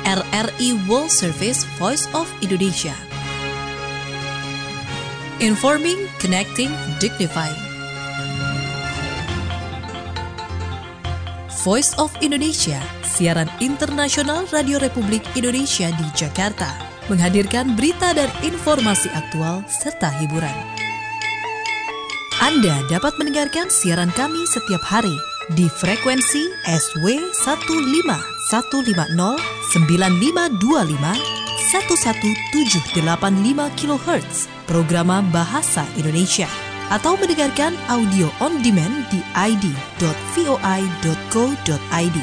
RRI World Service Voice of Indonesia. Informing, connecting, dignifying. Voice of Indonesia, siaran internasional Radio Republik Indonesia di Jakarta, menghadirkan berita dan informasi aktual serta hiburan. Anda dapat mendengarkan siaran kami setiap hari di frekuensi SW 15150 9525 11785 kHz Programa Bahasa Indonesia, atau mendengarkan audio on demand di id.voi.co.id.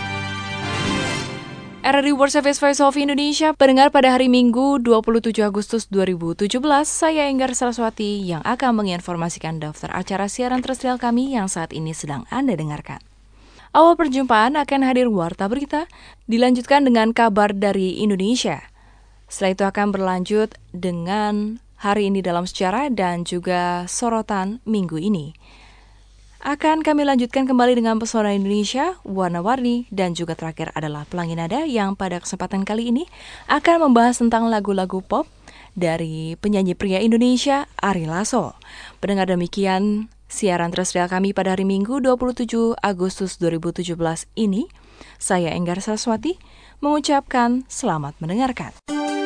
RRI World Service Voice of Indonesia, pendengar, pada hari Minggu 27 Agustus 2017, saya Enggar Saraswati yang akan menginformasikan daftar acara siaran terrestrial kami yang saat ini sedang Anda dengarkan. Awal perjumpaan akan hadir warta berita, dilanjutkan dengan kabar dari Indonesia. Setelah itu akan berlanjut dengan hari ini dalam sejarah dan juga sorotan minggu ini. Akan kami lanjutkan kembali dengan pesona Indonesia, warna-warni, dan juga terakhir adalah Pelangi Nada yang pada kesempatan kali ini akan membahas tentang lagu-lagu pop dari penyanyi pria Indonesia, Ari Lasso. Pendengar, demikian siaran terrestrial kami pada hari Minggu 27 Agustus 2017 ini. Saya Enggar Saraswati mengucapkan selamat mendengarkan.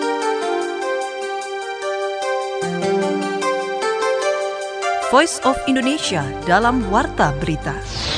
Voice of Indonesia dalam Warta Berita.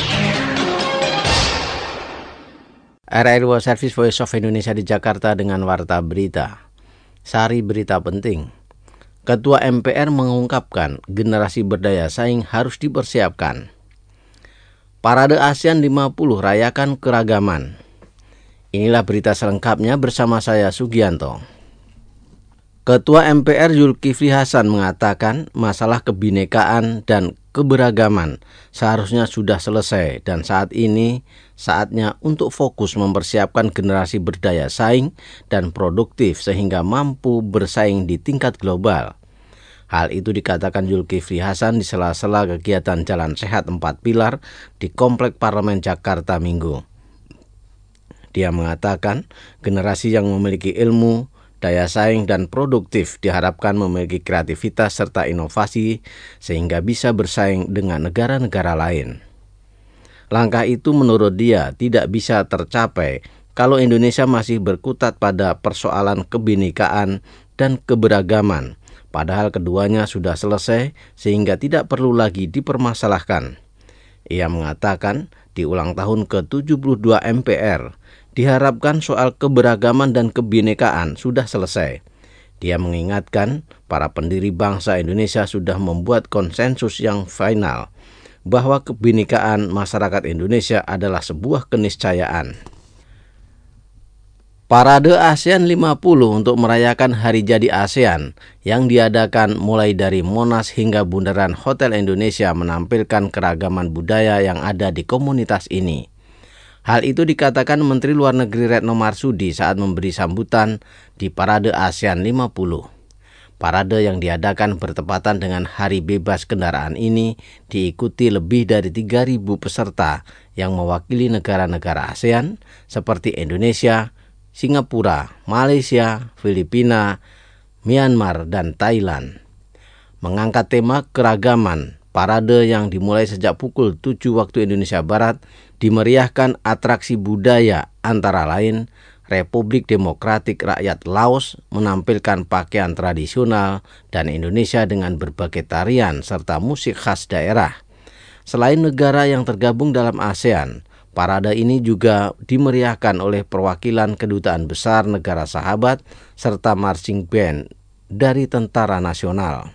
RRI World Service Voice of Indonesia di Jakarta dengan Warta Berita. Sari berita penting. Ketua MPR mengungkapkan generasi berdaya saing harus dipersiapkan. Parade ASEAN 50 rayakan keragaman. Inilah berita selengkapnya bersama saya Sugianto. Ketua MPR Zulkifli Hasan mengatakan masalah kebinekaan dan keberagaman seharusnya sudah selesai dan saat ini saatnya untuk fokus mempersiapkan generasi berdaya saing dan produktif sehingga mampu bersaing di tingkat global. Hal itu dikatakan Zulkifli Hasan di sela-sela kegiatan Jalan Sehat 4 Pilar di Komplek Parlemen Jakarta Minggu. Dia mengatakan generasi yang memiliki ilmu, daya saing dan produktif diharapkan memiliki kreativitas serta inovasi sehingga bisa bersaing dengan negara-negara lain. Langkah itu menurut dia tidak bisa tercapai kalau Indonesia masih berkutat pada persoalan kebinekaan dan keberagaman, padahal keduanya sudah selesai sehingga tidak perlu lagi dipermasalahkan. Ia mengatakan di ulang tahun ke-72 MPR, diharapkan soal keberagaman dan kebinekaan sudah selesai. Dia mengingatkan para pendiri bangsa Indonesia sudah membuat konsensus yang final bahwa kebinekaan masyarakat Indonesia adalah sebuah keniscayaan. Parade ASEAN 50 untuk merayakan Hari Jadi ASEAN yang diadakan mulai dari Monas hingga Bundaran Hotel Indonesia menampilkan keragaman budaya yang ada di komunitas ini. Hal itu dikatakan Menteri Luar Negeri Retno Marsudi saat memberi sambutan di Parade ASEAN 50. Parade yang diadakan bertepatan dengan Hari Bebas Kendaraan ini diikuti lebih dari 3.000 peserta yang mewakili negara-negara ASEAN seperti Indonesia, Singapura, Malaysia, Filipina, Myanmar, dan Thailand. Mengangkat tema keragaman, parade yang dimulai sejak pukul 7 waktu Indonesia Barat dimeriahkan atraksi budaya antara lain Republik Demokratik Rakyat Laos menampilkan pakaian tradisional dan Indonesia dengan berbagai tarian serta musik khas daerah. Selain negara yang tergabung dalam ASEAN, parade ini juga dimeriahkan oleh perwakilan kedutaan besar negara sahabat serta marching band dari Tentara Nasional.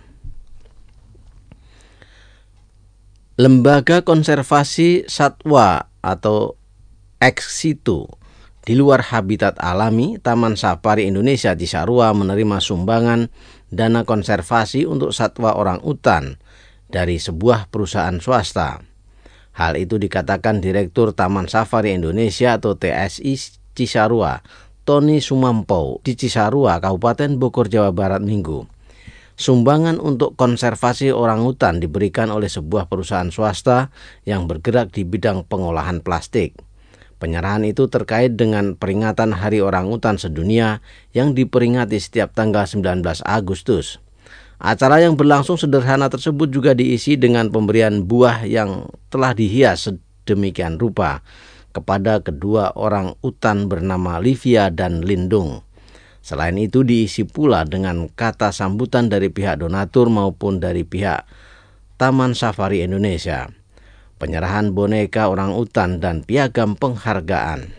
Lembaga Konservasi Satwa atau ex situ di luar habitat alami Taman Safari Indonesia Cisarua menerima sumbangan dana konservasi untuk satwa orang utan dari sebuah perusahaan swasta. Hal itu dikatakan Direktur Taman Safari Indonesia atau TSI Cisarua, Tony Sumampo di Cisarua, Kabupaten Bogor, Jawa Barat Minggu. Sumbangan untuk konservasi orangutan diberikan oleh sebuah perusahaan swasta yang bergerak di bidang pengolahan plastik. Penyerahan itu terkait dengan peringatan Hari Orangutan Sedunia yang diperingati setiap tanggal 19 Agustus. Acara yang berlangsung sederhana tersebut juga diisi dengan pemberian buah yang telah dihias sedemikian rupa kepada kedua orang utan bernama Livia dan Lindung. Selain itu diisi pula dengan kata sambutan dari pihak donatur maupun dari pihak Taman Safari Indonesia, penyerahan boneka orang utan dan piagam penghargaan.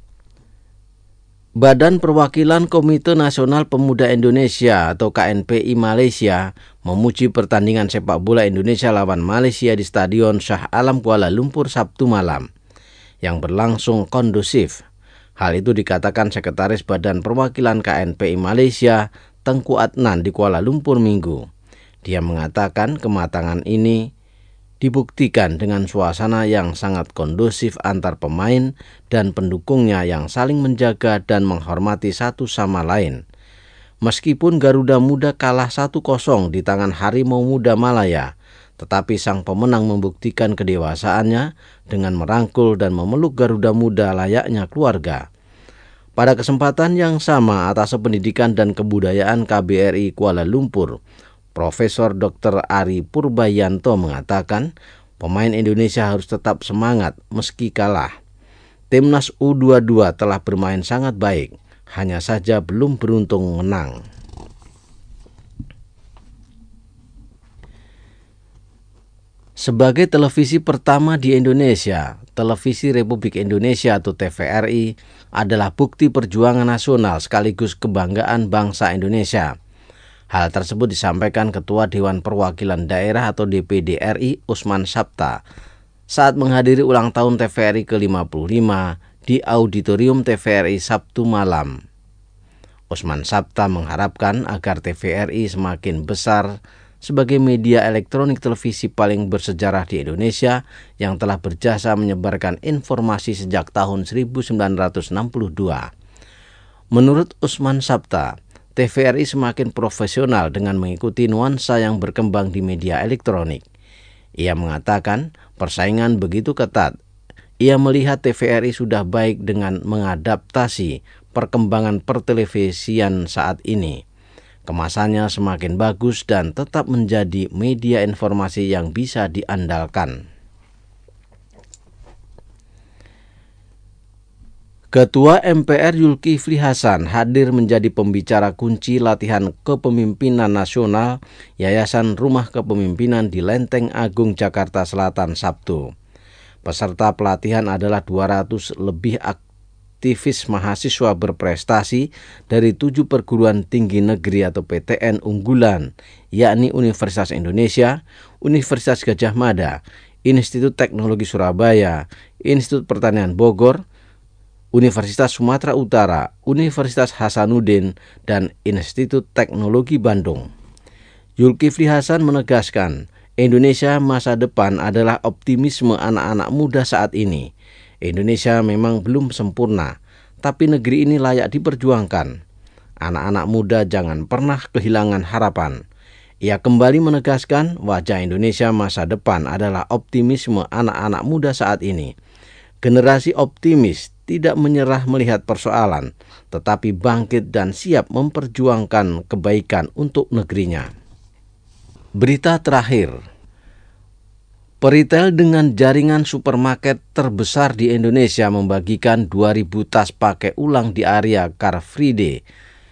Badan Perwakilan Komite Nasional Pemuda Indonesia atau KNPI Malaysia memuji pertandingan sepak bola Indonesia lawan Malaysia di Stadion Shah Alam Kuala Lumpur Sabtu malam yang berlangsung kondusif. Hal itu dikatakan Sekretaris Badan Perwakilan KNPI Malaysia Tengku Adnan di Kuala Lumpur Minggu. Dia mengatakan kematangan ini dibuktikan dengan suasana yang sangat kondusif antar pemain dan pendukungnya yang saling menjaga dan menghormati satu sama lain. Meskipun Garuda Muda kalah 1-0 di tangan Harimau Muda Malaya, tetapi sang pemenang membuktikan kedewasaannya dengan merangkul dan memeluk Garuda Muda layaknya keluarga. Pada kesempatan yang sama, Atas Pendidikan dan Kebudayaan KBRI Kuala Lumpur, Profesor Dr. Ari Purbayanto mengatakan pemain Indonesia harus tetap semangat meski kalah. Timnas U22 telah bermain sangat baik, hanya saja belum beruntung menang. Sebagai televisi pertama di Indonesia, Televisi Republik Indonesia atau TVRI adalah bukti perjuangan nasional sekaligus kebanggaan bangsa Indonesia. Hal tersebut disampaikan Ketua Dewan Perwakilan Daerah atau DPD RI Usman Sabta saat menghadiri ulang tahun TVRI ke-55 di Auditorium TVRI Sabtu malam. Usman Sabta mengharapkan agar TVRI semakin besar sebagai media elektronik televisi paling bersejarah di Indonesia yang telah berjasa menyebarkan informasi sejak tahun 1962. Menurut Usman Sabta, TVRI semakin profesional dengan mengikuti nuansa yang berkembang di media elektronik. Ia mengatakan persaingan begitu ketat. Ia melihat TVRI sudah baik dengan mengadaptasi perkembangan pertelevisian saat ini. Kemasannya semakin bagus dan tetap menjadi media informasi yang bisa diandalkan. Ketua MPR Zulkifli Hasan hadir menjadi pembicara kunci latihan kepemimpinan nasional Yayasan Rumah Kepemimpinan di Lenteng Agung, Jakarta Selatan, Sabtu. Peserta pelatihan adalah 200 lebih aktivis mahasiswa berprestasi dari 7 perguruan tinggi negeri atau PTN unggulan, yakni Universitas Indonesia, Universitas Gadjah Mada, Institut Teknologi Surabaya, Institut Pertanian Bogor, Universitas Sumatera Utara, Universitas Hasanuddin, dan Institut Teknologi Bandung. Zulkifli Hasan menegaskan, Indonesia masa depan adalah optimisme anak-anak muda saat ini. Indonesia memang belum sempurna, tapi negeri ini layak diperjuangkan. Anak-anak muda jangan pernah kehilangan harapan. Ia kembali menegaskan wajah Indonesia masa depan adalah optimisme anak-anak muda saat ini. Generasi optimis tidak menyerah melihat persoalan, tetapi bangkit dan siap memperjuangkan kebaikan untuk negerinya. Berita terakhir, peritel dengan jaringan supermarket terbesar di Indonesia membagikan 2.000 tas pakai ulang di area Car Free Day,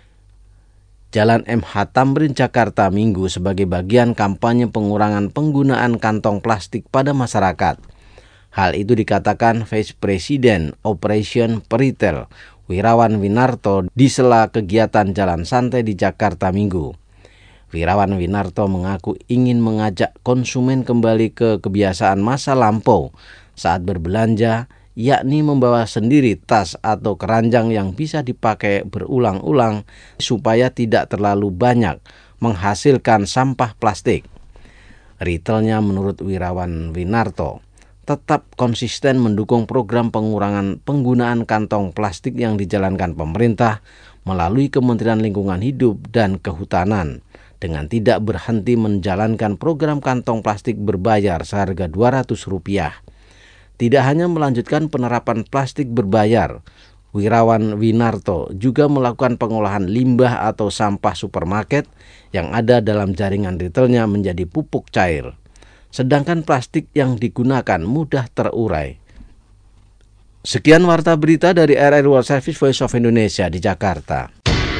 Jalan MH Tamrin, Jakarta, Minggu sebagai bagian kampanye pengurangan penggunaan kantong plastik pada masyarakat. Hal itu dikatakan Vice President Operation Peritel Wirawan Winarto di sela kegiatan Jalan Santai di Jakarta Minggu. Wirawan Winarto mengaku ingin mengajak konsumen kembali ke kebiasaan masa lampau saat berbelanja, yakni membawa sendiri tas atau keranjang yang bisa dipakai berulang-ulang supaya tidak terlalu banyak menghasilkan sampah plastik. Retailnya menurut Wirawan Winarto tetap konsisten mendukung program pengurangan penggunaan kantong plastik yang dijalankan pemerintah melalui Kementerian Lingkungan Hidup dan Kehutanan dengan tidak berhenti menjalankan program kantong plastik berbayar seharga Rp200. tidak hanya melanjutkan penerapan plastik berbayar, Wirawan Winarto juga melakukan pengolahan limbah atau sampah supermarket yang ada dalam jaringan retailnya menjadi pupuk cair. Sedangkan plastik yang digunakan mudah terurai. Sekian warta berita dari RRI World Service Voice of Indonesia di Jakarta.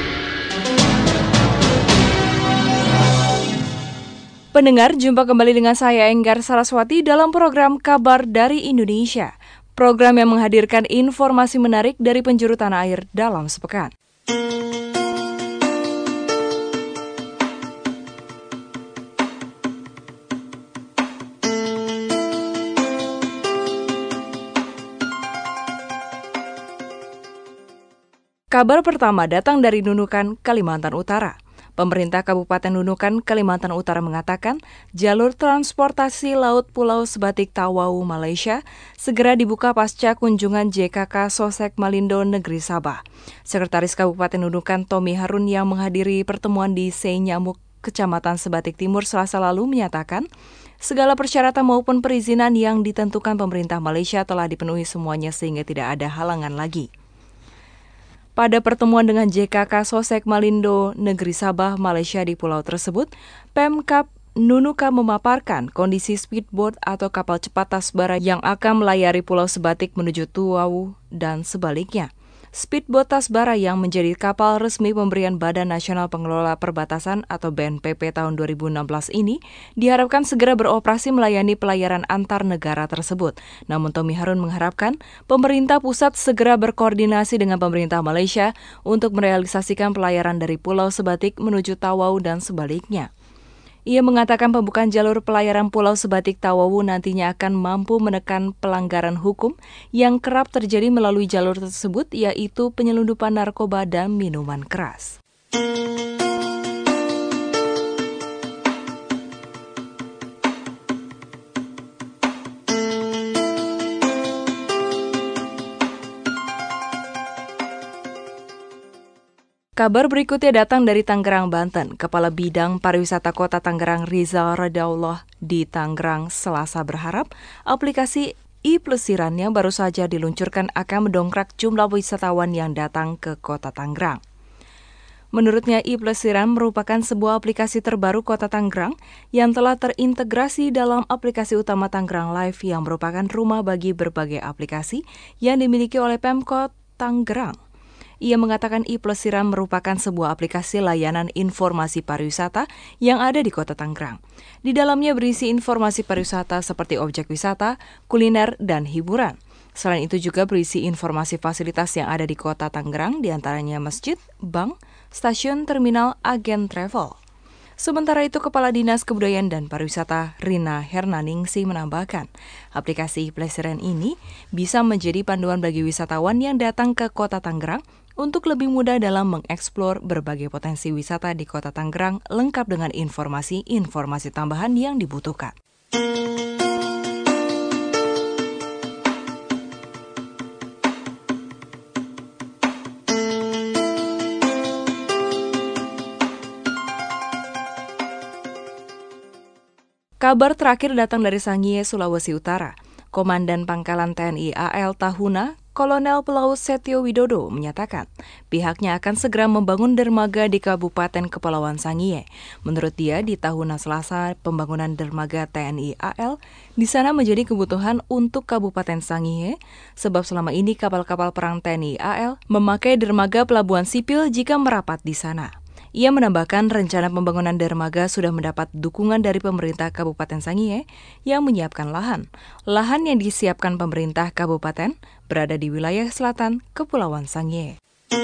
Pendengar, jumpa kembali dengan saya Enggar Saraswati dalam program Kabar dari Indonesia. Program yang menghadirkan informasi menarik dari penjuru tanah air dalam sepekan. Kabar pertama datang dari Nunukan, Kalimantan Utara. Pemerintah Kabupaten Nunukan, Kalimantan Utara mengatakan jalur transportasi laut Pulau Sebatik Tawau, Malaysia segera dibuka pasca kunjungan JKK Sosek Malindo, Negeri Sabah. Sekretaris Kabupaten Nunukan Tommy Harun yang menghadiri pertemuan di Seinyamuk, Kecamatan Sebatik Timur Selasa lalu menyatakan segala persyaratan maupun perizinan yang ditentukan pemerintah Malaysia telah dipenuhi semuanya sehingga tidak ada halangan lagi. Pada pertemuan dengan JKK Sosek Malindo, Negeri Sabah, Malaysia di pulau tersebut, Pemkab Nunukan memaparkan kondisi speedboat atau kapal cepat Tasbara yang akan melayari Pulau Sebatik menuju Tuau dan sebaliknya. Speedboat Tasbara yang menjadi kapal resmi pemberian Badan Nasional Pengelola Perbatasan atau BNPB tahun 2016 ini diharapkan segera beroperasi melayani pelayaran antar negara tersebut. Namun Tommy Harun mengharapkan pemerintah pusat segera berkoordinasi dengan pemerintah Malaysia untuk merealisasikan pelayaran dari Pulau Sebatik menuju Tawau dan sebaliknya. Ia mengatakan pembukaan jalur pelayaran Pulau Sebatik Tawau nantinya akan mampu menekan pelanggaran hukum yang kerap terjadi melalui jalur tersebut, yaitu penyelundupan narkoba dan minuman keras. Kabar berikutnya datang dari Tangerang, Banten. Kepala Bidang Pariwisata Kota Tangerang Rizal Radaullah di Tangerang Selasa berharap aplikasi e-Plesiran yang baru saja diluncurkan akan mendongkrak jumlah wisatawan yang datang ke Kota Tangerang. Menurutnya, e-Plesiran merupakan sebuah aplikasi terbaru Kota Tangerang yang telah terintegrasi dalam aplikasi utama Tangerang Live yang merupakan rumah bagi berbagai aplikasi yang dimiliki oleh Pemkot Tangerang. Ia mengatakan e-Plesiran merupakan sebuah aplikasi layanan informasi pariwisata yang ada di Kota Tangerang. Di dalamnya berisi informasi pariwisata seperti objek wisata, kuliner, dan hiburan. Selain itu juga berisi informasi fasilitas yang ada di Kota Tangerang, diantaranya masjid, bank, stasiun, terminal, agen travel. Sementara itu, Kepala Dinas Kebudayaan dan Pariwisata Rina Hernaningsi menambahkan, aplikasi e-Plesiran ini bisa menjadi panduan bagi wisatawan yang datang ke Kota Tangerang untuk lebih mudah dalam mengeksplor berbagai potensi wisata di Kota Tangerang lengkap dengan informasi tambahan yang dibutuhkan. Kabar terakhir datang dari Sangihe, Sulawesi Utara. Komandan Pangkalan TNI AL Tahuna, Kolonel Pelaut Setio Widodo menyatakan pihaknya akan segera membangun dermaga di Kabupaten Kepulauan Sangihe. Menurut dia, di Tahuna Selasa, pembangunan dermaga TNI AL di sana menjadi kebutuhan untuk Kabupaten Sangihe, sebab selama ini kapal-kapal perang TNI AL memakai dermaga pelabuhan sipil jika merapat di sana. Ia menambahkan rencana pembangunan dermaga sudah mendapat dukungan dari pemerintah Kabupaten Sangihe yang menyiapkan lahan. Lahan yang disiapkan pemerintah kabupaten berada di wilayah selatan Kepulauan Sangihe.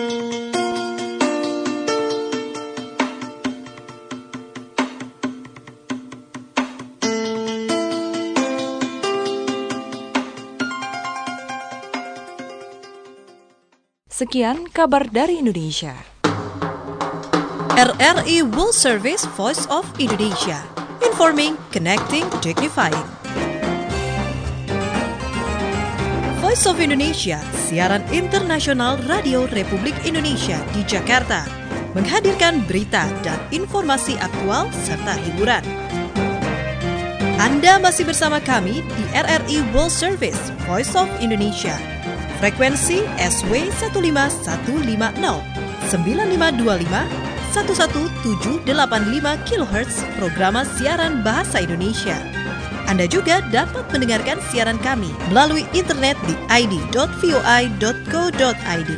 Sekian kabar dari Indonesia. RRI World Service Voice of Indonesia. Informing, connecting, dignifying. Voice of Indonesia, siaran internasional Radio Republik Indonesia di Jakarta, menghadirkan berita dan informasi aktual serta hiburan. Anda masih bersama kami di RRI World Service, Voice of Indonesia. Frekuensi SW 15150, 9525, 11785 kHz programa siaran bahasa Indonesia. Anda juga dapat mendengarkan siaran kami melalui internet di id.voi.co.id.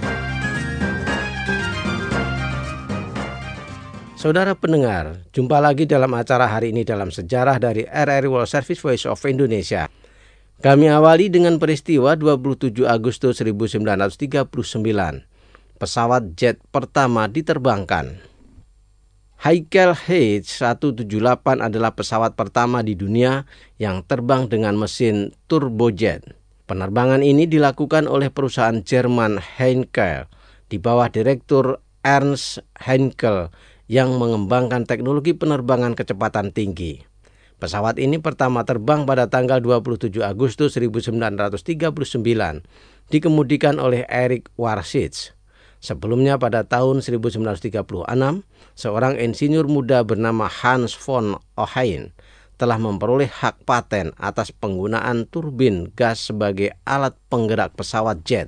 Saudara pendengar, jumpa lagi dalam acara hari ini dalam sejarah dari RRI World Service Voice of Indonesia. Kami awali dengan peristiwa 27 Agustus 1939. Pesawat jet pertama diterbangkan. Heinkel H178 adalah pesawat pertama di dunia yang terbang dengan mesin turbojet. Penerbangan ini dilakukan oleh perusahaan Jerman Heinkel di bawah Direktur Ernst Heinkel yang mengembangkan teknologi penerbangan kecepatan tinggi. Pesawat ini pertama terbang pada tanggal 27 Agustus 1939, dikemudikan oleh Erich Warsitz. Sebelumnya pada tahun 1936, seorang insinyur muda bernama Hans von Ohain telah memperoleh hak paten atas penggunaan turbin gas sebagai alat penggerak pesawat jet.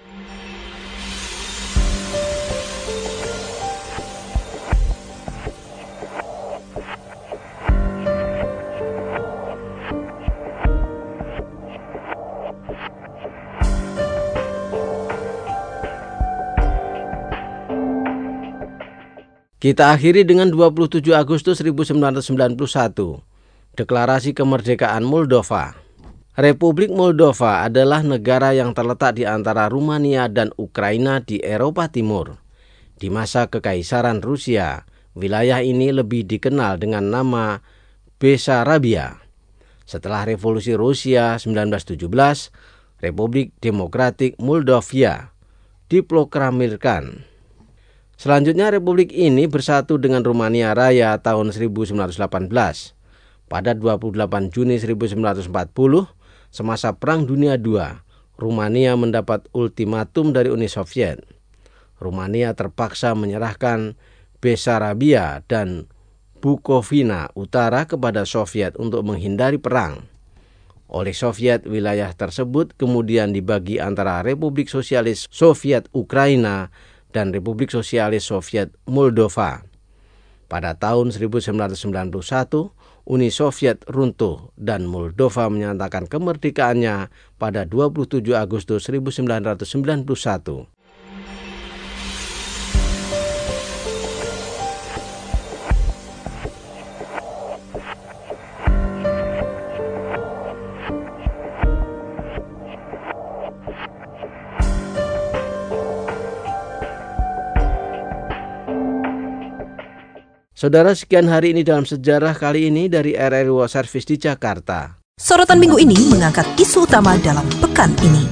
Kita akhiri dengan 27 Agustus 1991, Deklarasi Kemerdekaan Moldova. Republik Moldova adalah negara yang terletak di antara Rumania dan Ukraina di Eropa Timur. Di masa Kekaisaran Rusia, wilayah ini lebih dikenal dengan nama Besarabia. Setelah Revolusi Rusia 1917, Republik Demokratik Moldovia diproklamirkan. Selanjutnya Republik ini bersatu dengan Rumania Raya tahun 1918. Pada 28 Juni 1940, semasa Perang Dunia II, Rumania mendapat ultimatum dari Uni Soviet. Rumania terpaksa menyerahkan Besarabia dan Bukovina Utara kepada Soviet untuk menghindari perang. Oleh Soviet, wilayah tersebut kemudian dibagi antara Republik Sosialis Soviet Ukraina dan Republik Sosialis Soviet Moldova. Pada tahun 1991, Uni Soviet runtuh dan Moldova menyatakan kemerdekaannya pada 27 Agustus 1991. Saudara, sekian hari ini dalam sejarah kali ini dari RRI World Service di Jakarta. Sorotan minggu ini mengangkat isu utama dalam pekan ini.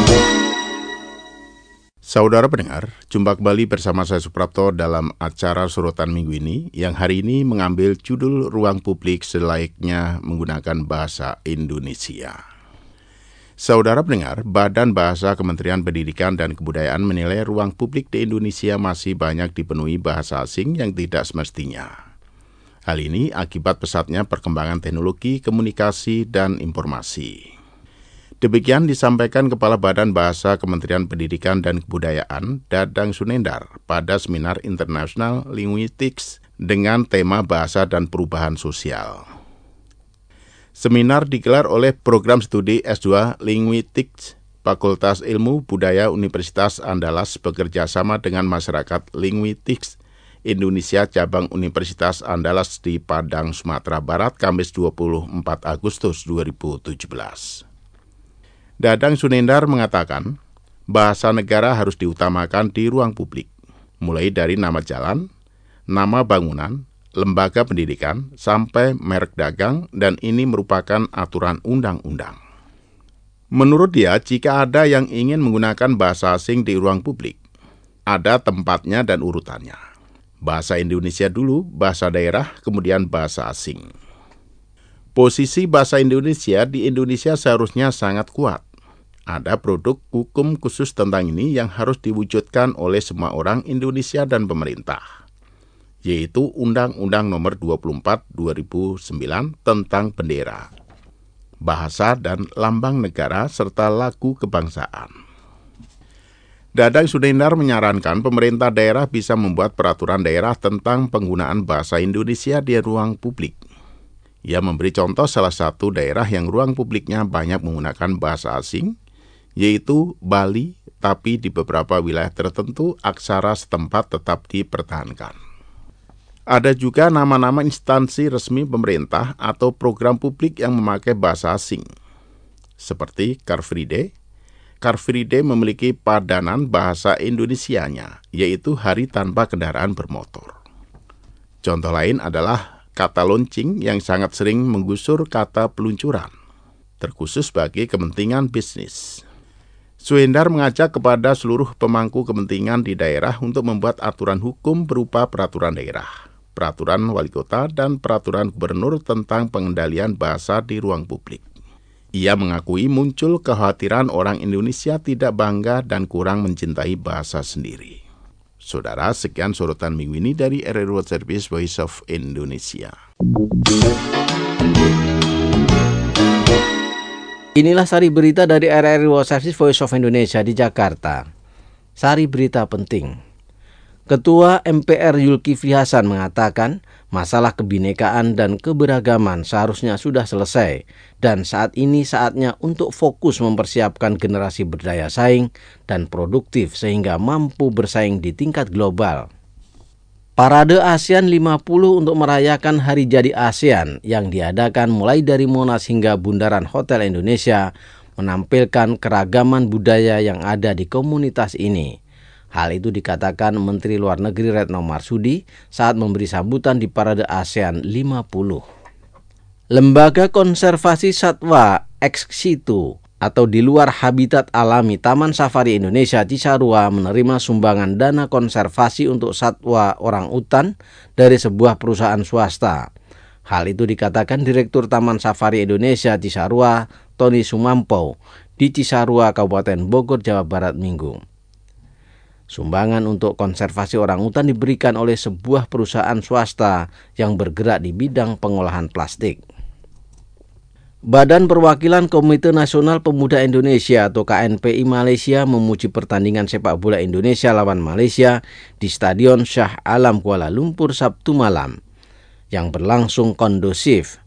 Saudara pendengar, jumpa kembali bersama saya Suprapto dalam acara Sorotan minggu ini yang hari ini mengambil judul Ruang Publik Selayaknya Menggunakan Bahasa Indonesia. Saudara pendengar, Badan Bahasa Kementerian Pendidikan dan Kebudayaan menilai ruang publik di Indonesia masih banyak dipenuhi bahasa asing yang tidak semestinya. Hal ini akibat pesatnya perkembangan teknologi, komunikasi, dan informasi. Demikian disampaikan Kepala Badan Bahasa Kementerian Pendidikan dan Kebudayaan, Dadang Sunendar, pada Seminar International Linguistics dengan tema Bahasa dan Perubahan Sosial. Seminar digelar oleh Program Studi S2 Linguistics Fakultas Ilmu Budaya Universitas Andalas bekerja sama dengan Masyarakat Linguistics Indonesia Cabang Universitas Andalas di Padang, Sumatera Barat, Kamis 24 Agustus 2017. Dadang Sunendar mengatakan, bahasa negara harus diutamakan di ruang publik, mulai dari nama jalan, nama bangunan, lembaga pendidikan, sampai merek dagang, dan ini merupakan aturan undang-undang. Menurut dia, jika ada yang ingin menggunakan bahasa asing di ruang publik, ada tempatnya dan urutannya. Bahasa Indonesia dulu, bahasa daerah, kemudian bahasa asing. Posisi bahasa Indonesia di Indonesia seharusnya sangat kuat. Ada produk hukum khusus tentang ini yang harus diwujudkan oleh semua orang Indonesia dan pemerintah. yaitu Undang-Undang Nomor 24 2009 tentang bendera, bahasa dan lambang negara serta lagu kebangsaan. Dadang Sudendar menyarankan pemerintah daerah bisa membuat peraturan daerah tentang penggunaan bahasa Indonesia di ruang publik. Ia memberi contoh salah satu daerah yang ruang publiknya banyak menggunakan bahasa asing, yaitu Bali, tapi di beberapa wilayah tertentu aksara setempat tetap dipertahankan. Ada juga nama-nama instansi resmi pemerintah atau program publik yang memakai bahasa asing, seperti Car Free Day. Car Free Day memiliki padanan bahasa Indonesianya, yaitu Hari Tanpa Kendaraan Bermotor. Contoh lain adalah kata launching yang sangat sering menggusur kata peluncuran, terkhusus bagi kepentingan bisnis. Sudendar mengajak kepada seluruh pemangku kepentingan di daerah untuk membuat aturan hukum berupa peraturan daerah, peraturan wali kota, dan peraturan gubernur tentang pengendalian bahasa di ruang publik. Ia mengakui muncul kekhawatiran orang Indonesia tidak bangga dan kurang mencintai bahasa sendiri. Saudara, sekian sorotan minggu ini dari RRI World Service Voice of Indonesia. Inilah sari berita dari RRI World Service Voice of Indonesia di Jakarta. Sari berita penting. Ketua MPR Zulkifli Hasan mengatakan masalah kebinekaan dan keberagaman seharusnya sudah selesai dan saat ini saatnya untuk fokus mempersiapkan generasi berdaya saing dan produktif sehingga mampu bersaing di tingkat global. Parade ASEAN 50 untuk merayakan Hari Jadi ASEAN yang diadakan mulai dari Monas hingga Bundaran Hotel Indonesia menampilkan keragaman budaya yang ada di komunitas ini. Hal itu dikatakan Menteri Luar Negeri Retno Marsudi saat memberi sambutan di Parade ASEAN 50. Lembaga Konservasi Satwa ex situ atau di luar habitat alami Taman Safari Indonesia Cisarua menerima sumbangan dana konservasi untuk satwa orang utan dari sebuah perusahaan swasta. Hal itu dikatakan Direktur Taman Safari Indonesia Cisarua, Tony Sumampo, di Cisarua, Kabupaten Bogor, Jawa Barat, Minggu. Sumbangan untuk konservasi orangutan diberikan oleh sebuah perusahaan swasta yang bergerak di bidang pengolahan plastik. Badan Perwakilan Komite Nasional Pemuda Indonesia atau KNPI Malaysia memuji pertandingan sepak bola Indonesia lawan Malaysia di Stadion Shah Alam Kuala Lumpur Sabtu malam yang berlangsung kondusif.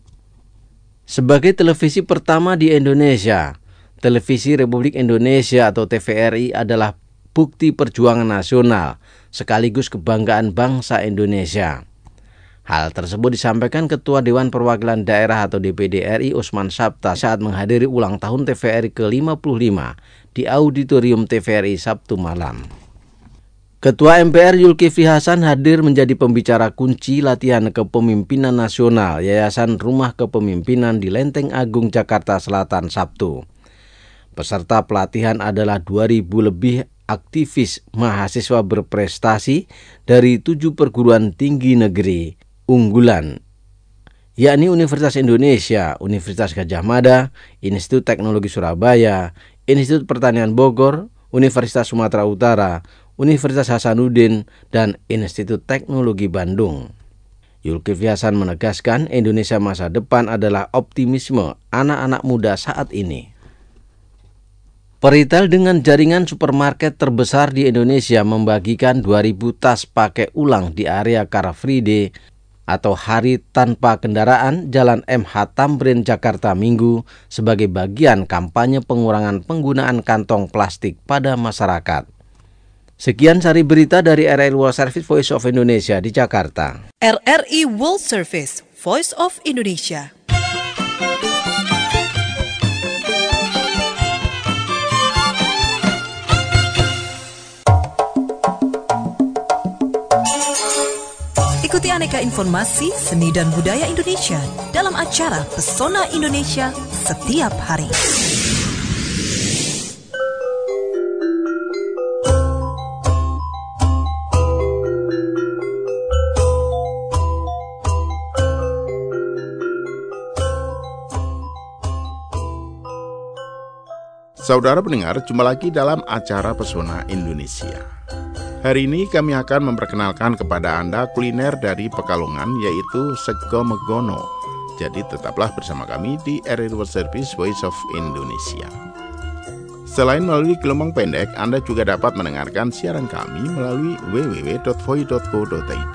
Sebagai televisi pertama di Indonesia, Televisi Republik Indonesia atau TVRI adalah bukti perjuangan nasional sekaligus kebanggaan bangsa Indonesia. Hal tersebut disampaikan Ketua Dewan Perwakilan Daerah atau DPD RI Usman Sabta saat menghadiri ulang tahun TVRI ke-55 di Auditorium TVRI Sabtu malam. Ketua MPR Zulkifli Hasan hadir menjadi pembicara kunci latihan kepemimpinan nasional Yayasan Rumah Kepemimpinan di Lenteng Agung, Jakarta Selatan Sabtu. Peserta pelatihan adalah 2.000 lebih aktivis mahasiswa berprestasi dari 7 perguruan tinggi negeri unggulan, yakni Universitas Indonesia, Universitas Gadjah Mada, Institut Teknologi Surabaya, Institut Pertanian Bogor, Universitas Sumatera Utara, Universitas Hasanuddin, dan Institut Teknologi Bandung. Zulkifli Hasan menegaskan Indonesia masa depan adalah optimisme anak-anak muda saat ini. Peritel dengan jaringan supermarket terbesar di Indonesia membagikan 2.000 tas pakai ulang di area Car Free Day atau Hari Tanpa Kendaraan Jalan MH Tamrin, Jakarta Minggu sebagai bagian kampanye pengurangan penggunaan kantong plastik pada masyarakat. Sekian sari berita dari RRI World Service Voice of Indonesia di Jakarta. RRI World Service Voice of Indonesia. Ikuti aneka informasi seni dan budaya Indonesia dalam acara Pesona Indonesia setiap hari. Saudara pendengar, jumpa lagi dalam acara Pesona Indonesia. Hari ini kami akan memperkenalkan kepada Anda kuliner dari Pekalongan, yaitu sego megono. Jadi tetaplah bersama kami di RRI World Service Voice of Indonesia. Selain melalui gelombang pendek, Anda juga dapat mendengarkan siaran kami melalui www.voi.co.id.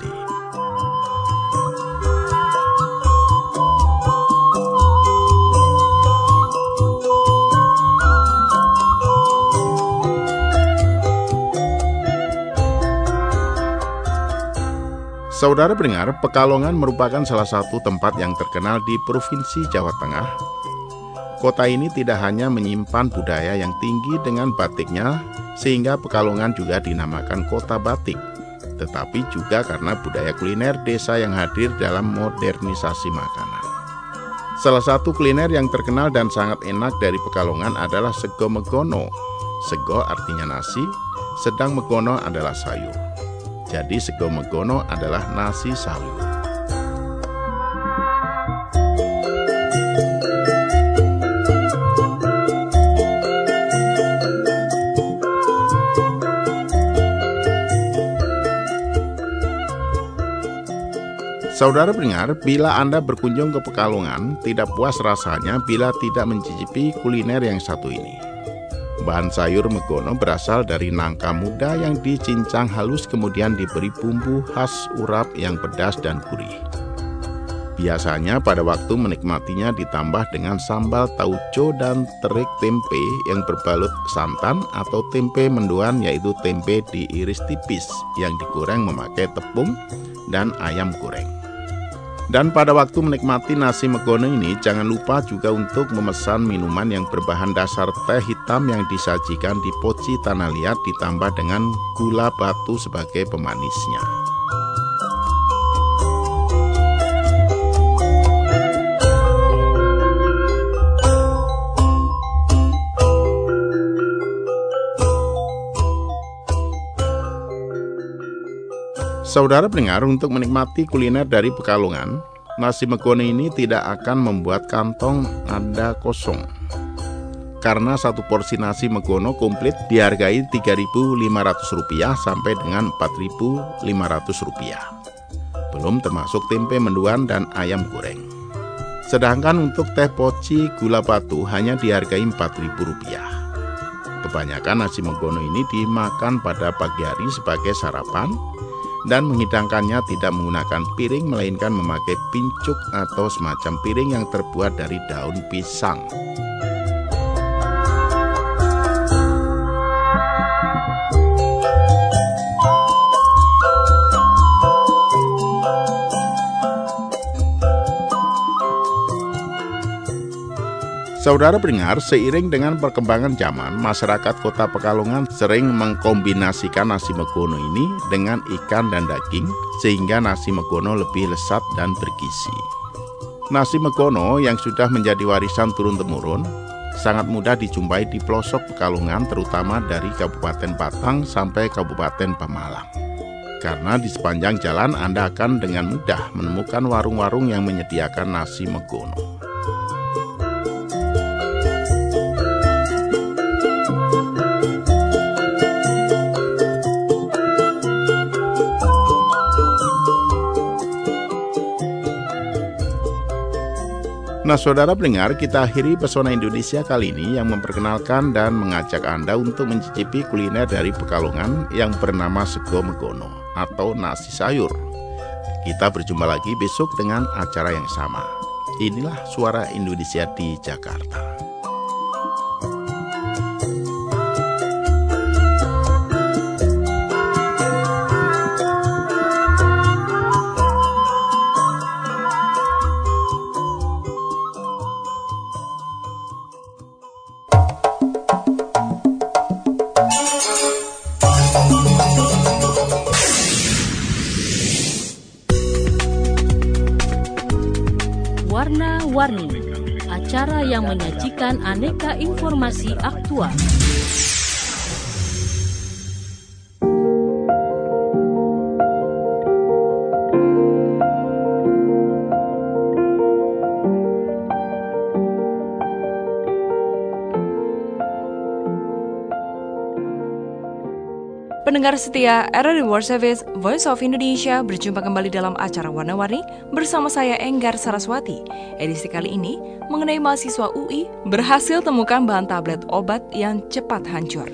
Saudara pendengar, Pekalongan merupakan salah satu tempat yang terkenal di Provinsi Jawa Tengah. Kota ini tidak hanya menyimpan budaya yang tinggi dengan batiknya, sehingga Pekalongan juga dinamakan Kota Batik, tetapi juga karena budaya kuliner desa yang hadir dalam modernisasi makanan. Salah satu kuliner yang terkenal dan sangat enak dari Pekalongan adalah sego megono. Sego artinya nasi, sedang megono adalah sayur. Jadi sego megono adalah nasi sayur. Saudara pendengar, bila Anda berkunjung ke Pekalongan, tidak puas rasanya bila tidak mencicipi kuliner yang satu ini. Bahan sayur megono berasal dari nangka muda yang dicincang halus kemudian diberi bumbu khas urap yang pedas dan gurih. Biasanya pada waktu menikmatinya ditambah dengan sambal tauco dan terik tempe yang berbalut santan atau tempe mendoan, yaitu tempe diiris tipis yang digoreng memakai tepung dan ayam goreng. Dan pada waktu menikmati nasi megono ini, jangan lupa juga untuk memesan minuman yang berbahan dasar teh hitam yang disajikan di poci tanah liat ditambah dengan gula batu sebagai pemanisnya. Saudara pendengar, untuk menikmati kuliner dari Pekalongan, nasi megono ini tidak akan membuat kantong Anda kosong. Karena satu porsi nasi megono komplit dihargai Rp3.500 sampai dengan Rp4.500. Belum termasuk tempe mendoan dan ayam goreng. Sedangkan untuk teh poci gula batu hanya dihargai Rp4.000. Kebanyakan nasi megono ini dimakan pada pagi hari sebagai sarapan, dan menghidangkannya tidak menggunakan piring melainkan memakai pincuk atau semacam piring yang terbuat dari daun pisang. Saudara pendengar, seiring dengan perkembangan zaman, masyarakat Kota Pekalongan sering mengkombinasikan nasi megono ini dengan ikan dan daging, sehingga nasi megono lebih lezat dan bergizi. Nasi megono yang sudah menjadi warisan turun-temurun, sangat mudah dijumpai di pelosok Pekalongan, terutama dari Kabupaten Batang sampai Kabupaten Pemalang. Karena di sepanjang jalan Anda akan dengan mudah menemukan warung-warung yang menyediakan nasi megono. Nah, saudara pendengar, kita akhiri Pesona Indonesia kali ini yang memperkenalkan dan mengajak Anda untuk mencicipi kuliner dari Pekalongan yang bernama sego megono atau nasi sayur. Kita berjumpa lagi besok dengan acara yang sama. Inilah Suara Indonesia di Jakarta. Warna-Warni, acara yang menyajikan aneka informasi aktual. Pendengar setia RRI World Service Voice of Indonesia, berjumpa kembali dalam acara Warna-Warni bersama saya Enggar Saraswati. Edisi kali ini mengenai mahasiswa UI berhasil temukan bahan tablet obat yang cepat hancur.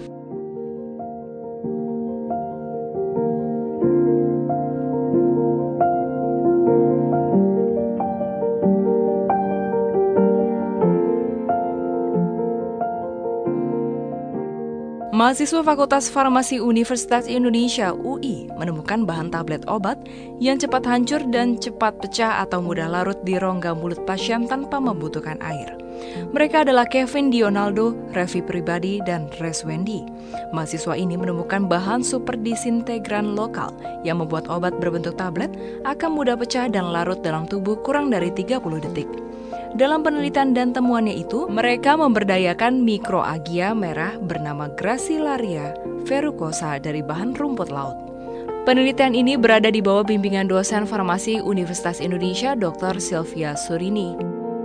Mahasiswa Fakultas Farmasi Universitas Indonesia UI menemukan bahan tablet obat yang cepat hancur dan cepat pecah atau mudah larut di rongga mulut pasien tanpa membutuhkan air. Mereka adalah Kevin Dionaldo, Revi Pribadi, dan Reswendi. Mahasiswa ini menemukan bahan super disintegran lokal yang membuat obat berbentuk tablet akan mudah pecah dan larut dalam tubuh kurang dari 30 detik. Dalam penelitian dan temuannya itu, mereka memberdayakan mikroalgia merah bernama Gracilaria verrucosa dari bahan rumput laut. Penelitian ini berada di bawah bimbingan dosen farmasi Universitas Indonesia Dr. Sylvia Surini.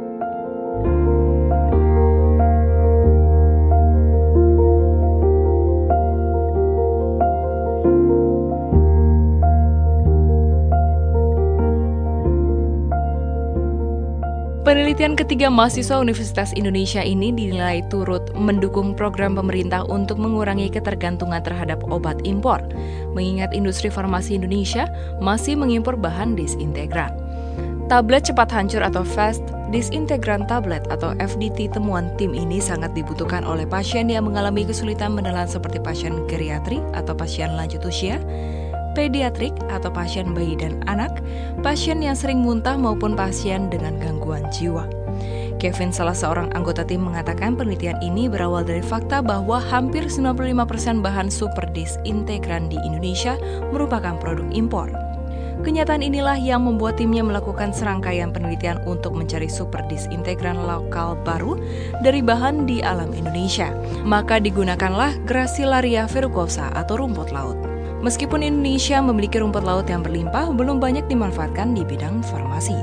Penelitian ketiga mahasiswa Universitas Indonesia ini dinilai turut mendukung program pemerintah untuk mengurangi ketergantungan terhadap obat impor, mengingat industri farmasi Indonesia masih mengimpor bahan disintegran. Tablet cepat hancur atau Fast Disintegran Tablet atau FDT temuan tim ini sangat dibutuhkan oleh pasien yang mengalami kesulitan menelan seperti pasien geriatri atau pasien lanjut usia, pediatrik atau pasien bayi dan anak, pasien yang sering muntah maupun pasien dengan gangguan jiwa. Kevin, salah seorang anggota tim, mengatakan penelitian ini berawal dari fakta bahwa hampir 95% bahan super disintegran di Indonesia merupakan produk impor. Kenyataan inilah yang membuat timnya melakukan serangkaian penelitian untuk mencari super disintegran lokal baru dari bahan di alam Indonesia. Maka digunakanlah Gracilaria verrucosa atau rumput laut. Meskipun Indonesia memiliki rumput laut yang berlimpah, belum banyak dimanfaatkan di bidang farmasi.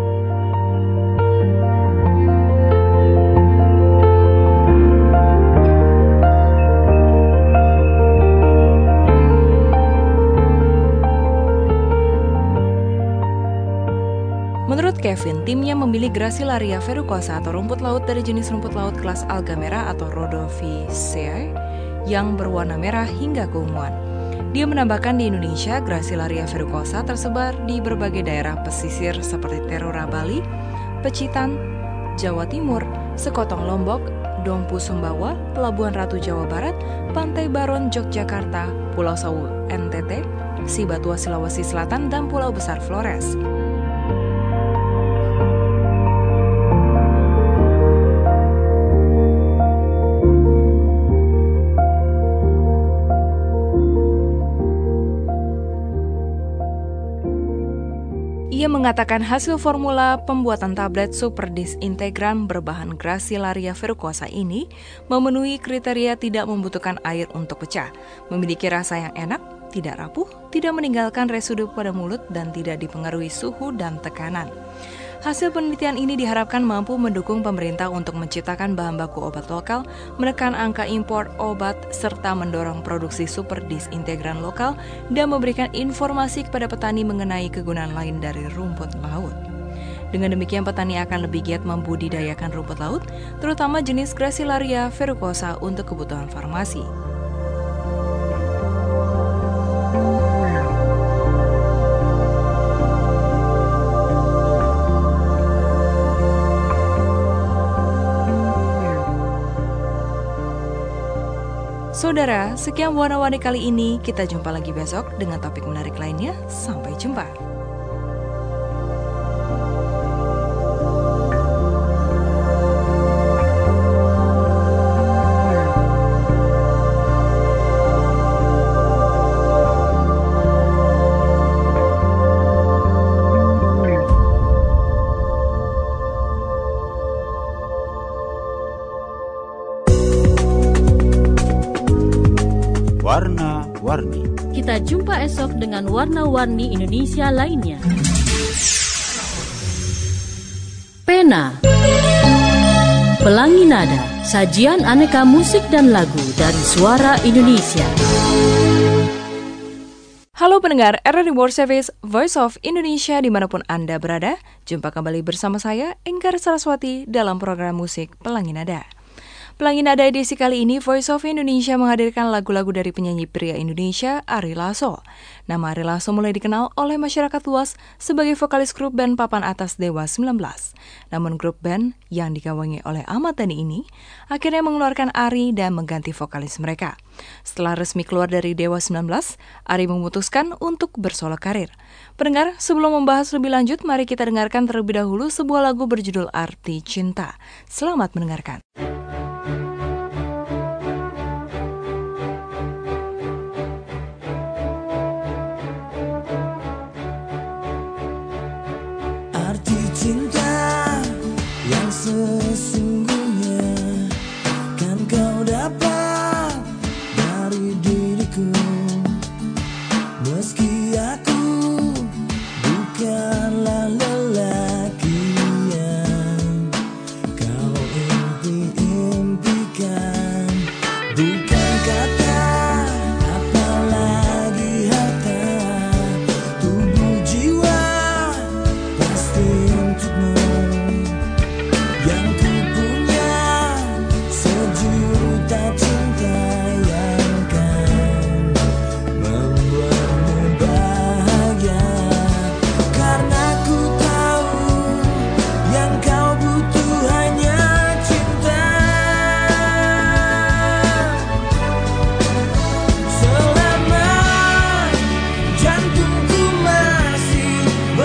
Menurut Kevin, timnya memilih Gracilaria verrucosa atau rumput laut dari jenis rumput laut kelas alga merah atau Rhodophyceae yang berwarna merah hingga keunguan. Dia menambahkan di Indonesia, Gracilaria verrucosa tersebar di berbagai daerah pesisir seperti Terora Bali, Pecitan, Jawa Timur, Sekotong Lombok, Dompu Sumbawa, Pelabuhan Ratu Jawa Barat, Pantai Baron Yogyakarta, Pulau Sawu NTT, Sibatua Sulawesi Selatan, dan Pulau Besar Flores. Ia mengatakan hasil formula pembuatan tablet super disintegran berbahan Gracilaria verrucosa ini memenuhi kriteria tidak membutuhkan air untuk pecah, memiliki rasa yang enak, tidak rapuh, tidak meninggalkan residu pada mulut, dan tidak dipengaruhi suhu dan tekanan. Hasil penelitian ini diharapkan mampu mendukung pemerintah untuk menciptakan bahan baku obat lokal, menekan angka impor obat, serta mendorong produksi super disintegran lokal dan memberikan informasi kepada petani mengenai kegunaan lain dari rumput laut. Dengan demikian, petani akan lebih giat membudidayakan rumput laut, terutama jenis Gracilaria verrucosa untuk kebutuhan farmasi. Saudara, sekian Warna-Warni kali ini. Kita jumpa lagi besok dengan topik menarik lainnya. Sampai jumpa. Warna-Warni. Kita jumpa esok dengan warna-warni Indonesia lainnya. Pena, Pelangi Nada, sajian aneka musik dan lagu dari suara Indonesia. Halo pendengar RRI World Service Voice of Indonesia dimanapun Anda berada. Jumpa kembali bersama saya, Enggar Saraswati dalam program musik Pelangi Nada. Pelangi Nada edisi kali ini Voice of Indonesia menghadirkan lagu-lagu dari penyanyi pria Indonesia Ari Lasso. Nama Ari Lasso mulai dikenal oleh masyarakat luas sebagai vokalis grup band papan atas Dewa 19. Namun grup band yang digawangi oleh Ahmad Dhani ini akhirnya mengeluarkan Ari dan mengganti vokalis mereka. Setelah resmi keluar dari Dewa 19, Ari memutuskan untuk bersolo karir. Pendengar, sebelum membahas lebih lanjut, mari kita dengarkan terlebih dahulu sebuah lagu berjudul Arti Cinta. Selamat mendengarkan. Arti cinta yang sesungguhnya kan kau dapat dari diriku. Meski aku bukanlah lelaki yang kau impi-impikan. Bukan kata apalagi harta, tubuh jiwa pasti untukmu. Yang ku punya sejuta cinta yang kan membuatmu bahagia. Karena ku tahu yang kau butuh hanya cinta. Selama jantungku masih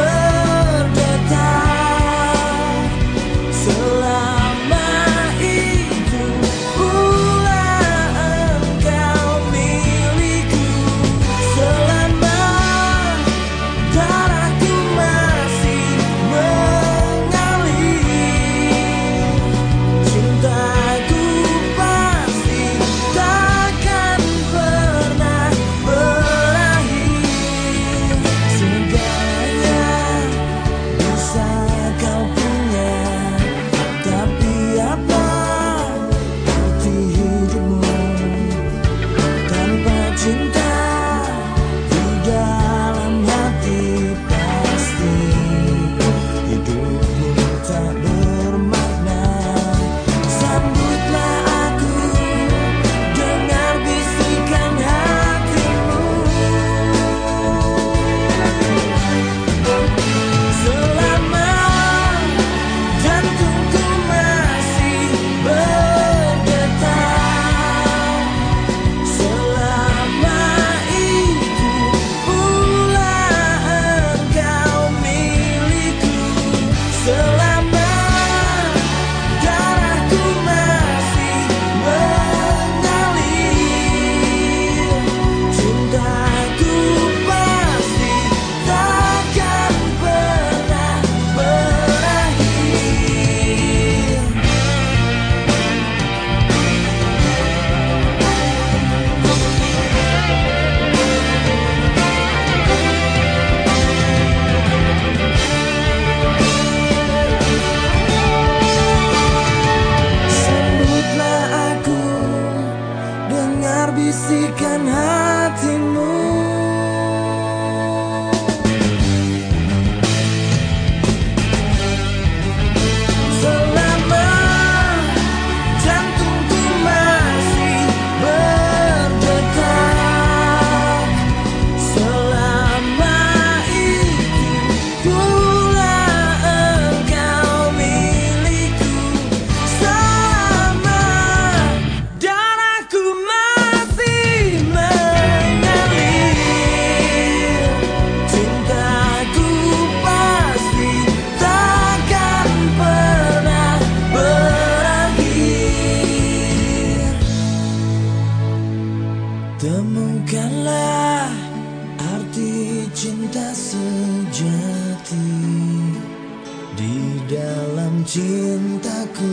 berdetak, selama itu pula engkau milikku. Selama darahku masih mengalir, cintaku pasti takkan pernah berakhir. Segalanya bisa kau punya, tapi apa arti hidupmu tanpa cinta di dalam hati? Pasti hidupmu tak bermakna. Sambutlah aku, dengar bisikan hatimu. Selama jantungku masih berdetak, selama itu pula engkau milikku. Selama darahku masih mengalir, cintaku pasti takkan pernah berakhir. Sambutlah aku, dengar bisikan hatimu. Selama jantungku masih berdetak, selama itu pula engkau milikku. Selama darahku masih mengalir, cintaku pasti takkan pernah berakhir. Temukanlah arti cinta sejati di dalam cintaku.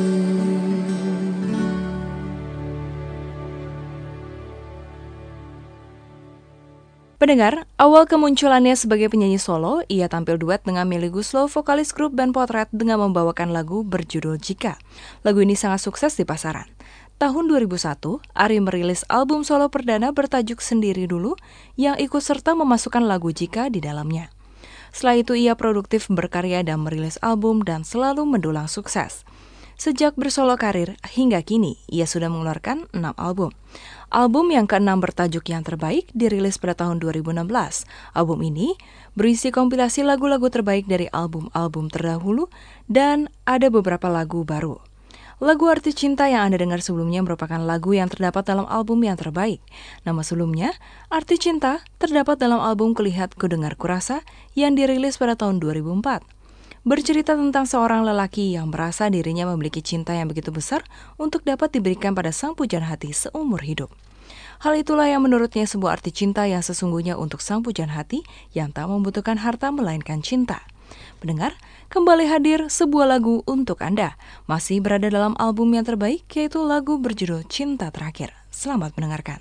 Pendengar, awal kemunculannya sebagai penyanyi solo, ia tampil duet dengan Melly Goeslaw, vokalis grup band Potret dengan membawakan lagu berjudul Jika. Lagu ini sangat sukses di pasaran. tahun 2001, Ari merilis album solo perdana bertajuk Sendiri Dulu yang ikut serta memasukkan lagu Jika di dalamnya. Setelah itu ia produktif berkarya dan merilis album dan selalu mendulang sukses. Sejak bersolo karir hingga kini, ia sudah mengeluarkan 6 album. Album yang ke-6 bertajuk Yang Terbaik dirilis pada tahun 2016. Album ini berisi kompilasi lagu-lagu terbaik dari album-album terdahulu dan ada beberapa lagu baru. Lagu Arti Cinta yang Anda dengar sebelumnya merupakan lagu yang terdapat dalam album Yang Terbaik. Nama sebelumnya, Arti Cinta, terdapat dalam album Kulihat Kudengar Kurasa yang dirilis pada tahun 2004. Bercerita tentang seorang lelaki yang merasa dirinya memiliki cinta yang begitu besar untuk dapat diberikan pada sang pujaan hati seumur hidup. Hal itulah yang menurutnya sebuah arti cinta yang sesungguhnya untuk sang pujaan hati yang tak membutuhkan harta melainkan cinta. Pendengar, kembali hadir sebuah lagu untuk Anda. Masih berada dalam album Yang Terbaik, yaitu lagu berjudul Cinta Terakhir. Selamat mendengarkan.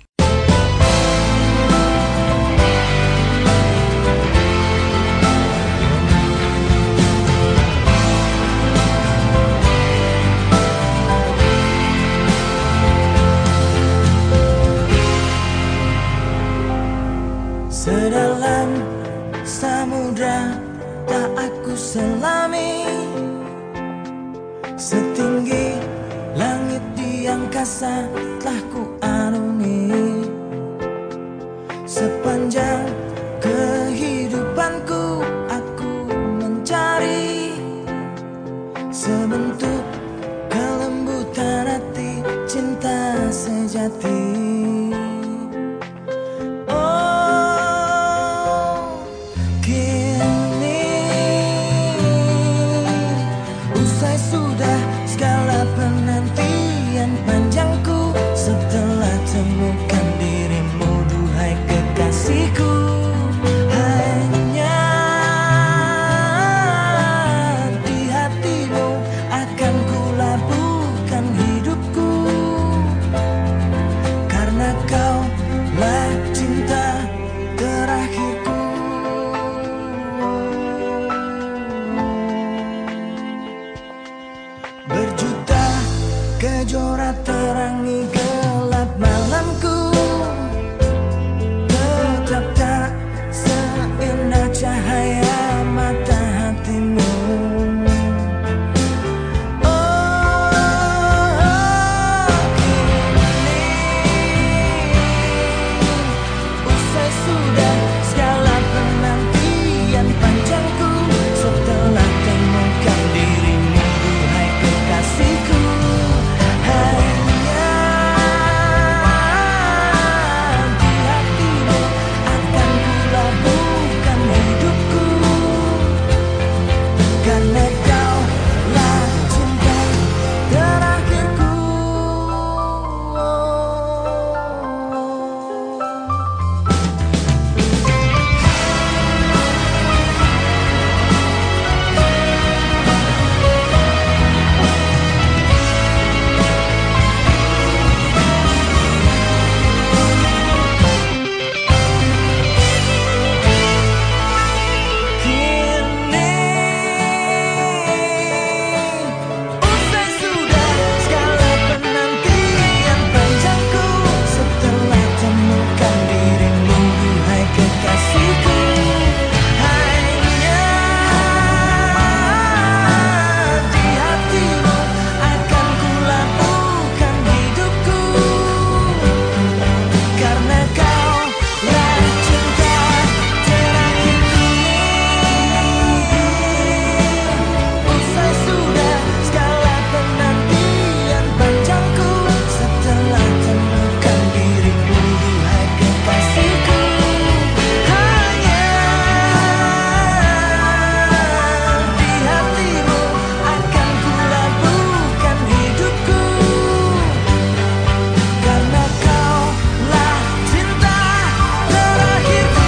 Sedalam samudra tak aku selami, setinggi langit di angkasa telah ku arungi. Sepanjang kehidupanku aku mencari sebentuk kelembutan hati cinta sejati. Sudah segala penantian panjangku setelah temukan dirimu, duhai kekasihku. Hanya di hatimu akan ku labuhkan hidupku, karena kau lah cinta terakhirku. Berjuta kejora terangi gelap malamku, tetap tak seindah cahaya mata hatimu. Kini usai sudah segala penantian panjangku setelah temukan dirimu, duhai kekasihku. Hanya di hatimu akan ku labuhkan hidupku, karena kau lah cinta terakhirku. Usai sudah segala penantian panjangku setelah temukan dirimu, duhai kekasihku. Hanya di hatimu akan ku labuhkan hidupku, karena kau lah cinta terakhirku. Usai sudah segala penantian panjangku setelah temukan dirimu, duhai kekasihku. Hanya di hatimu akan ku labuhkan hidupku, karena kau lah cinta terakhirku.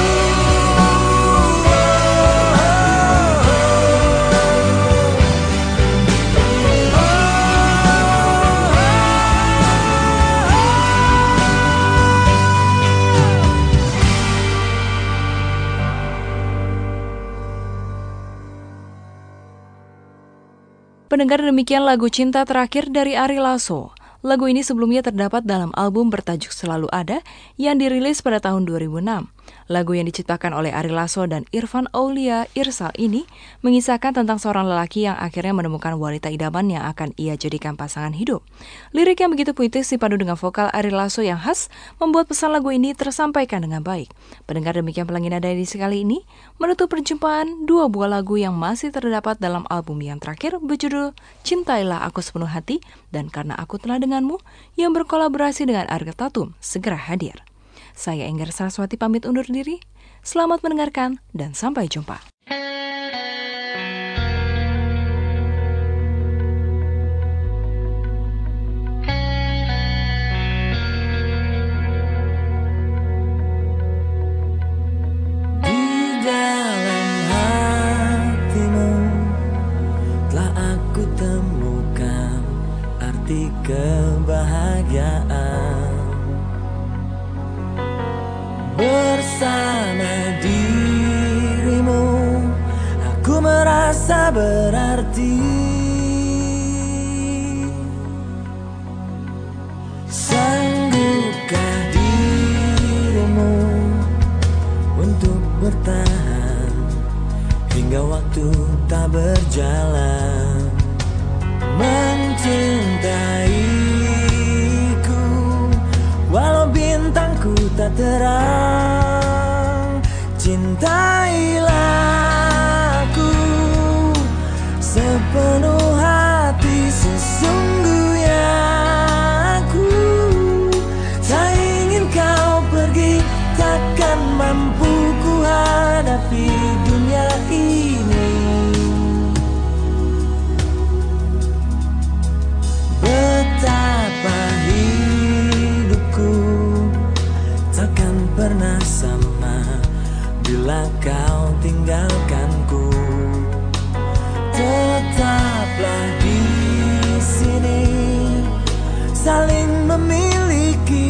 Pendengar, demikian lagu Cinta Terakhir dari Ari Lasso. Lagu ini sebelumnya terdapat dalam album bertajuk Selalu Ada yang dirilis pada tahun 2006. Lagu yang diciptakan oleh Ari Lasso dan Irfan Aulia Irsal ini mengisahkan tentang seorang lelaki yang akhirnya menemukan wanita idaman yang akan ia jadikan pasangan hidup. Lirik yang begitu puitis dipadu dengan vokal Ari Lasso yang khas membuat pesan lagu ini tersampaikan dengan baik. Pendengar, demikian Pelangi Nada edisi kali ini menutup perjumpaan dua buah lagu yang masih terdapat dalam album yang terakhir berjudul Cintailah Aku Sepenuh Hati dan Karena Aku Telah Denganmu yang berkolaborasi dengan Ariel Tatum segera hadir. Saya Enggar Saraswati pamit undur diri. Selamat mendengarkan dan sampai jumpa. Di dalam hatimu telah aku temukan arti kebahagiaan. Bersama dirimu aku merasa berarti. Sanggupkah dirimu untuk bertahan hingga waktu tak berjalan, mencintaiku walau bintangku tak terang. Cintailah aku sepenuh hati, sesungguhnya aku tak ingin kau pergi, takkan mampu ku hadapi dunia ini. Betapa hidupku takkan pernah sama bila kau tinggalkanku. Tetaplah di sini, saling memiliki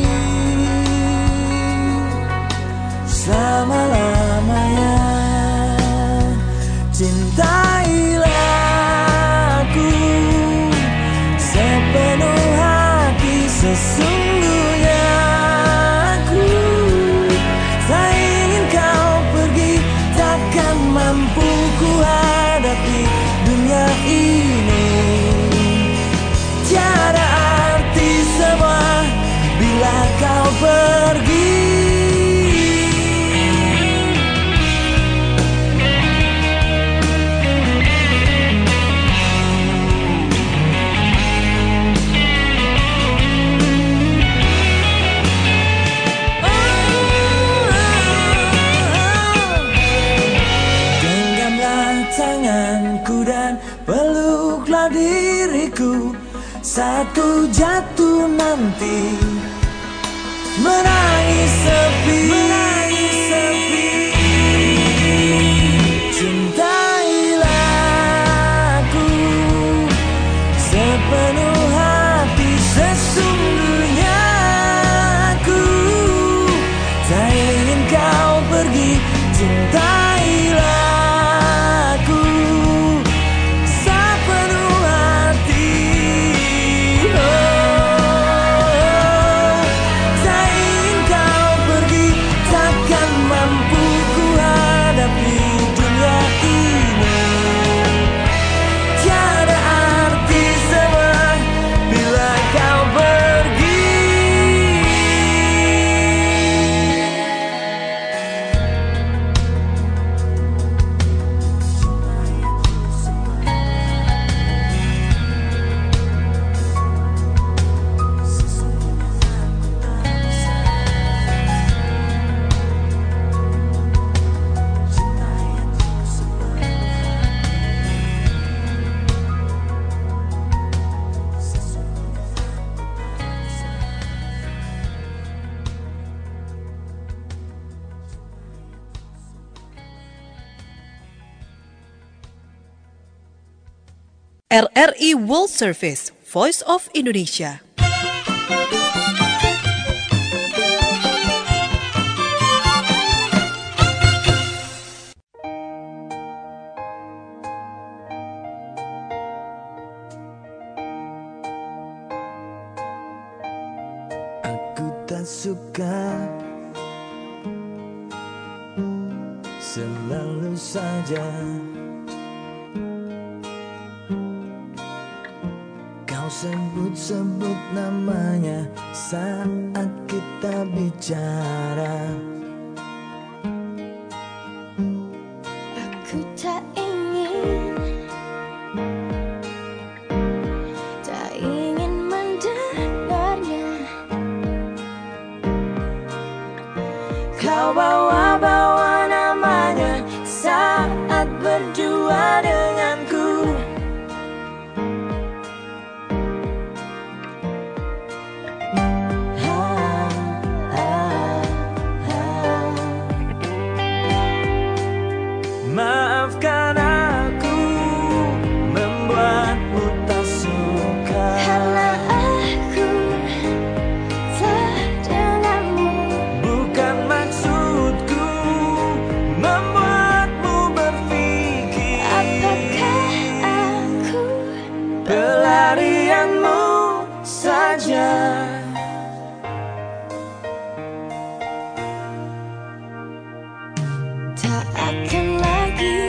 selama-lamanya. Cintailah aku sepenuh hati, sesungguhnya aku tak ingin kau pergi, takkan mampu ku hadapi dunia ini. Tiada arti semua bila kau pergi. Tanganku dan peluklah diriku, satu jatuh nanti menangis sepi. Cintailah aku sepenuh hati, sesungguhnya aku tak ingin kau pergi. Cintailah RRI World Service, Voice of Indonesia. saja. Kau sebut-sebut namanya saat kita bicara. Aku tak ingin mendengarnya. Kau bawa-bawa namanya saat berdua denganku. Maafkan aku membuatmu tak suka, Karena aku telah denganmu. bukan maksudku membuatmu berpikir Apakah aku pelarianmu saja. tak akan lagi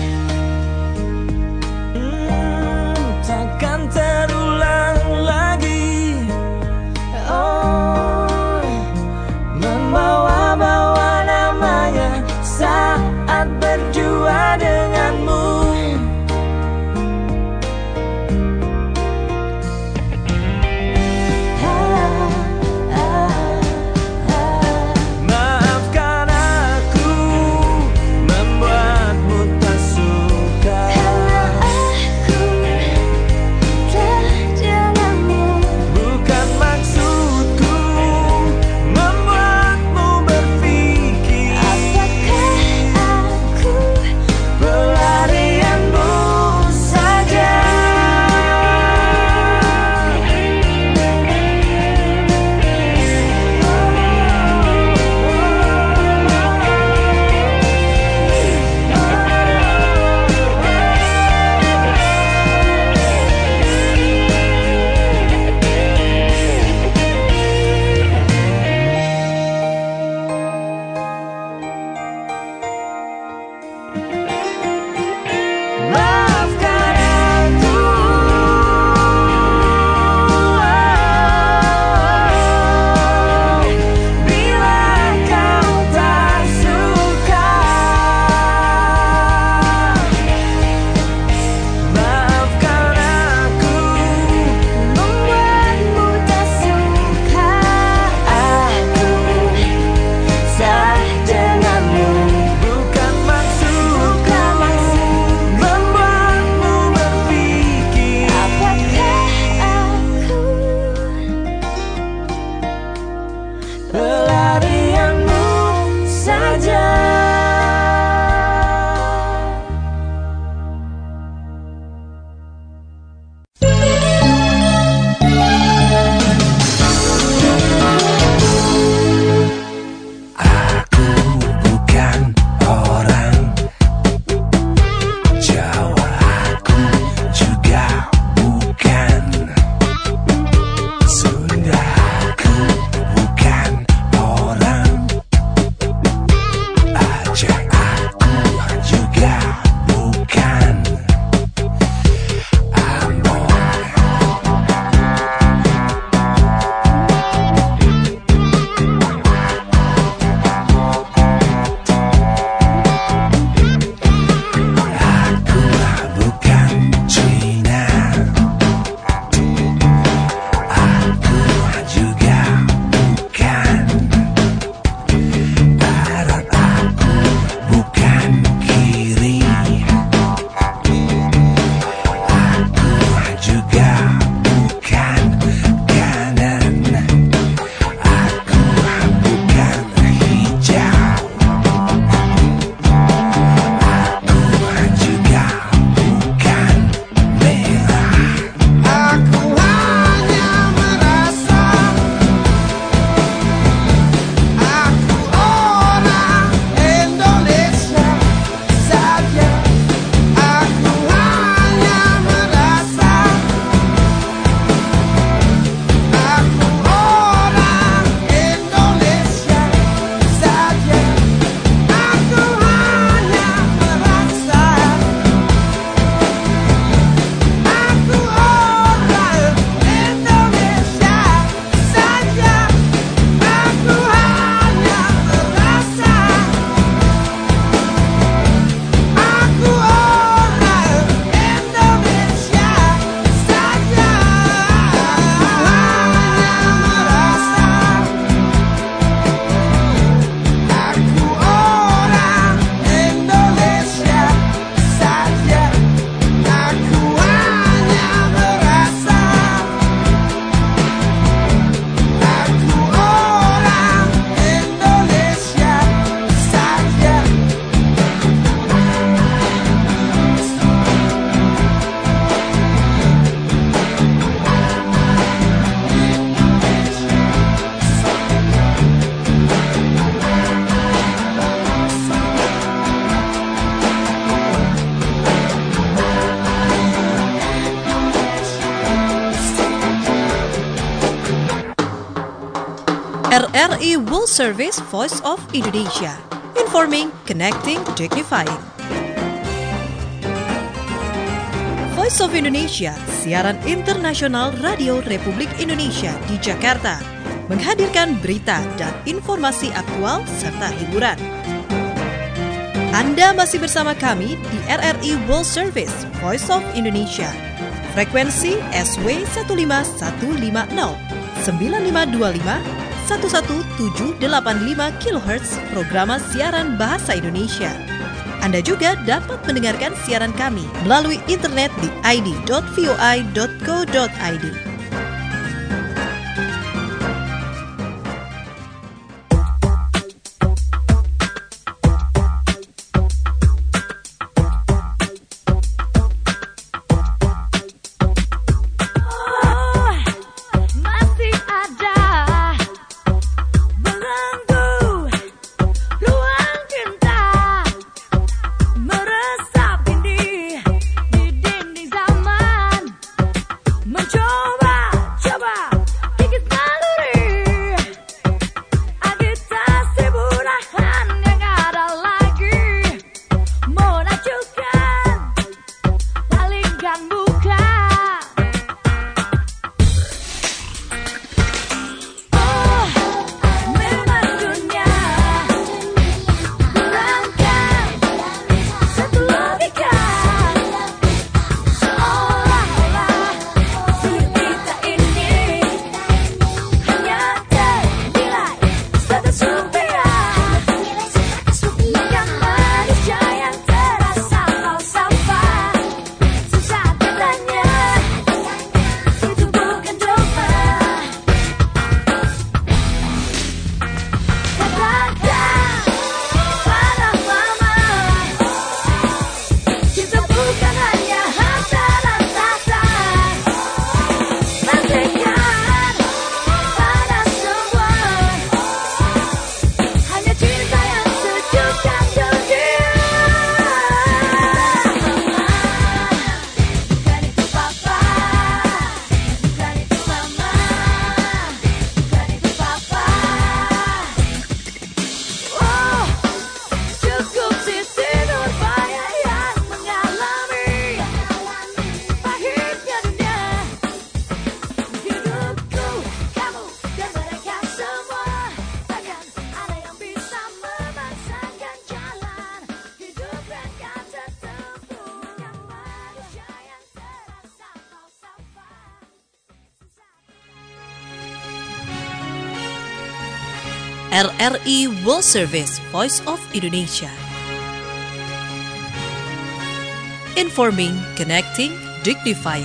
Takkan terulang lagi. oh Membawa-bawa namanya saat berdua denganmu. Maafkan aku membuatmu tak suka, Karena aku telah denganmu. bukan maksudku membuatmu RRI World Service Voice of Indonesia. Informing, connecting, dignifying. Voice of Indonesia, siaran internasional Radio Republik Indonesia di Jakarta, menghadirkan berita dan informasi aktual serta hiburan. Anda masih bersama kami di RRI World Service Voice of Indonesia. Frekuensi SW 15150, 9525, 11785 kHz programa siaran bahasa Indonesia. Anda juga dapat mendengarkan siaran kami melalui internet di id.voi.co.id. RRI World Service Voice of Indonesia. Informing, connecting, dignifying.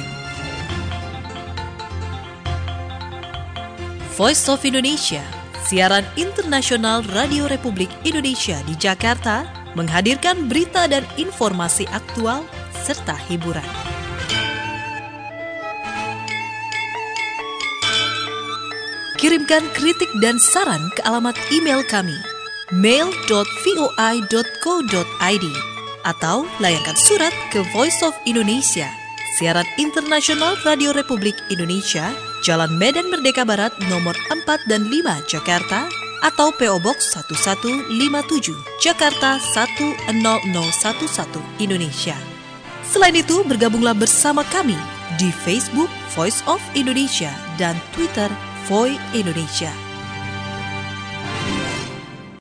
Voice of Indonesia, siaran internasional Radio Republik Indonesia di Jakarta, menghadirkan berita dan informasi aktual serta hiburan. Kirimkan kritik dan saran ke alamat email kami mail.voi.co.id atau layangkan surat ke Voice of Indonesia, siaran internasional Radio Republik Indonesia, Jalan Medan Merdeka Barat nomor 4 dan 5 Jakarta, atau PO Box 1157 Jakarta 10011 Indonesia. Selain itu, bergabunglah bersama kami di Facebook Voice of Indonesia dan Twitter Voi Indonesia.